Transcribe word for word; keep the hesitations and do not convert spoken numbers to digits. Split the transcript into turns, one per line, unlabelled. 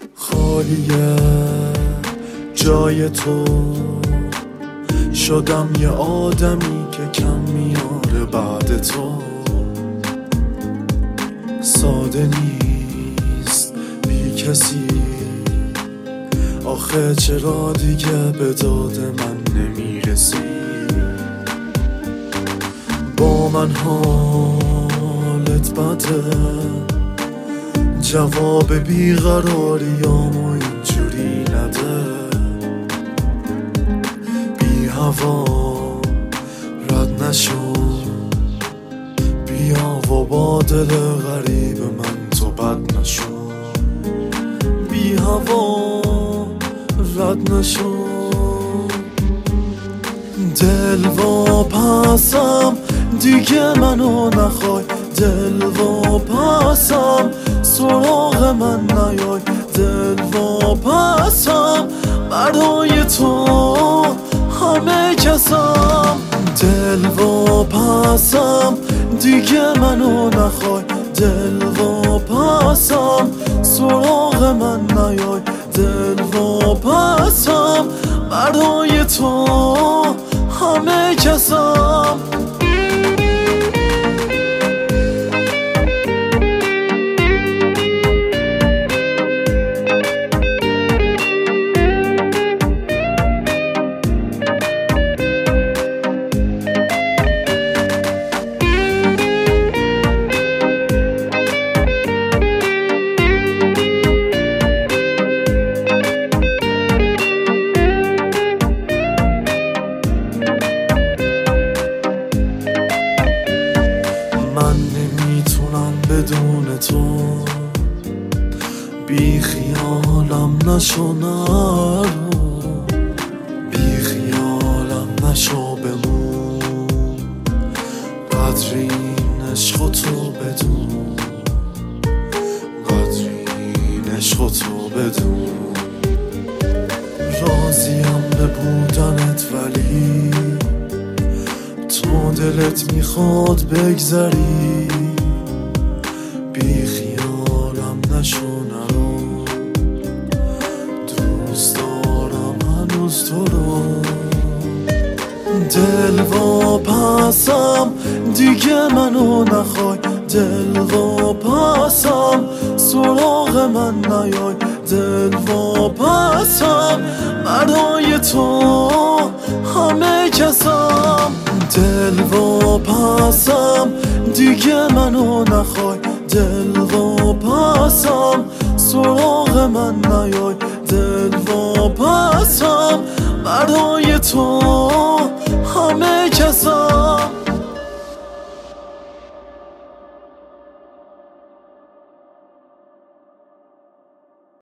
خالیه جای تو، شدم یه آدمی که کم میاره بعد تو. ساده نیست بی کسی، آخه چرا دیگه به داد من نمیرسی؟ با من حالت بده، جواب بیقراریامو اینجوری نده. بی هوا رد نشو، بیا و با دل غریب من تو بد نشو. بی هوا رد نشو، دل و پسم دیگه منو نخوای. دل و پسم سراغ من نیای. دل و پسم برای تو همه کسم. دل و پسم دیگه منو نخوای. دل و پسم سراغ من نیای. دل و پسم برای تو همه کسم. من نمیتونم بدون تو، بی خیالم نشو نرو. بی خیالم نشو بمون، قدر این عشق تو بدون. قدر این عشق تو بدون. راضیم به بودنت ولی تو دلت میخواد بگذری. بی خیالم نشو نرو، دوست دارم هنوز تو رو. دل و پسم دیگه منو نخوای. دل و پسم سراغ من نیای. دل و پسم برای تو همه کسم. دل و پسم دیگه منو نخوای. دل و پسم سراغ من نیای. دل و پسم برای تو